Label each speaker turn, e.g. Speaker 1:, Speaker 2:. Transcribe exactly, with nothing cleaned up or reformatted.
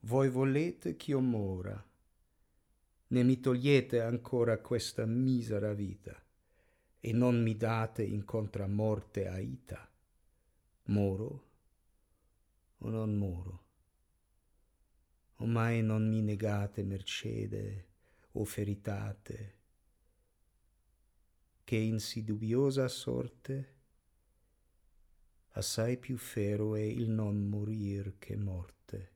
Speaker 1: Voi volete ch'io mora, ne mi togliete ancora questa misera vita, e non mi date incontra morte aita. Moro o non moro? Ormai non mi negate mercede o feritate, che in sì dubbiosa sorte assai più fero è il non morir che morte.